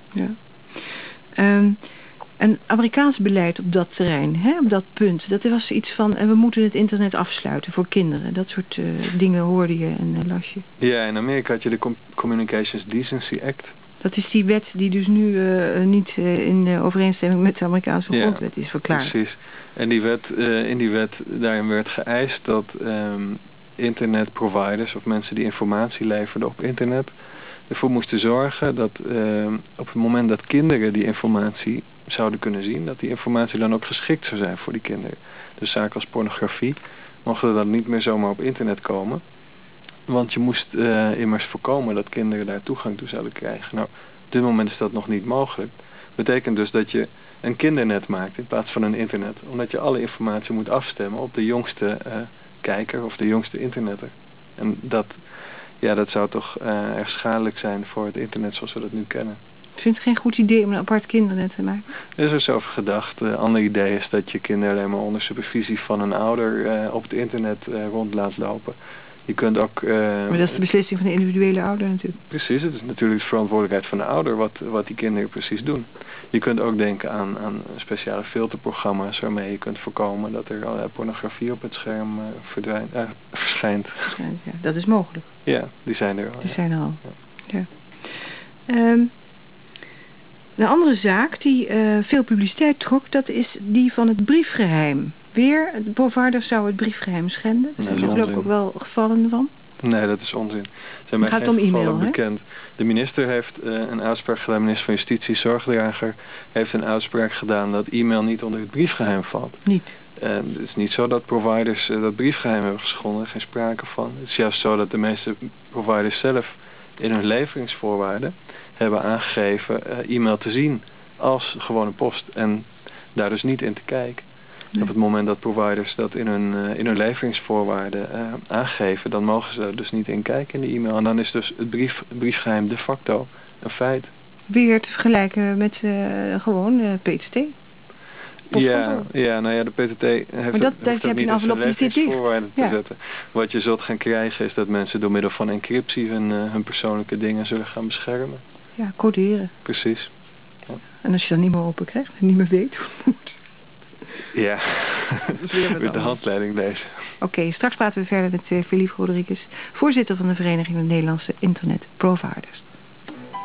Ja. Een Amerikaans beleid op dat terrein, hè, op dat punt, dat was iets van, en we moeten het internet afsluiten voor kinderen. Dat soort dingen hoorde je en las je. Ja, in Amerika had je de Communications Decency Act. Dat is die wet die dus nu niet in overeenstemming met de Amerikaanse grondwet is verklaard. Precies. En in die wet daarin werd geëist dat internetproviders of mensen die informatie leverden op internet ervoor moesten zorgen dat op het moment dat kinderen die informatie zouden kunnen zien, dat die informatie dan ook geschikt zou zijn voor die kinderen. Dus zaken als pornografie mochten dan niet meer zomaar op internet komen. Want je moest immers voorkomen dat kinderen daar toegang toe zouden krijgen. Nou, op dit moment is dat nog niet mogelijk. Dat betekent dus dat je een kindernet maakt in plaats van een internet. Omdat je alle informatie moet afstemmen op de jongste kijker of de jongste internetter. En dat zou toch erg schadelijk zijn voor het internet zoals we dat nu kennen. Ik vind het geen goed idee om een apart kindernet te maken. Er is eens over gedacht. Een ander idee is dat je kinderen alleen maar onder supervisie van een ouder op het internet rond laat lopen. Je kunt ook... maar dat is de beslissing van de individuele ouder natuurlijk. Precies, het is natuurlijk de verantwoordelijkheid van de ouder wat die kinderen precies doen. Je kunt ook denken aan speciale filterprogramma's waarmee je kunt voorkomen dat er allerlei pornografie op het scherm verschijnt. Ja, dat is mogelijk. Ja, die zijn er al. Die zijn er al. Ja. Een andere zaak die veel publiciteit trok, dat is die van het briefgeheim. Weer, de provider zou het briefgeheim schenden. Er zijn er geloof ik ook wel gevallen van. Nee, dat is onzin. Zijn mij gaat geen om e-mail, gevallen hè? bekend. De minister heeft een uitspraak gedaan, minister van Justitie, Zorgdrager, heeft een uitspraak gedaan dat e-mail niet onder het briefgeheim valt. Niet? Het is niet zo dat providers dat briefgeheim hebben geschonden, geen sprake van. Het is juist zo dat de meeste providers zelf in hun leveringsvoorwaarden hebben aangegeven e-mail te zien als gewone post en daar dus niet in te kijken. Nee. Op het moment dat providers dat in hun leveringsvoorwaarden aangeven, dan mogen ze er dus niet in kijken in de e-mail. En dan is dus het briefgeheim de facto een feit. Weer te vergelijken met gewoon PTT. Ja, de PTT heeft maar dat heb je een envelop die zit dicht. Te zetten. Wat je zult gaan krijgen is dat mensen door middel van encryptie hun persoonlijke dingen zullen gaan beschermen. Ja, coderen. Precies. Ja. En als je dan niet meer open krijgt en niet meer weet hoe het moet. Ja, met de handleiding lezen. Oké, straks praten we verder met Philippe Rodriguez, voorzitter van de Vereniging van Nederlandse Internet Providers.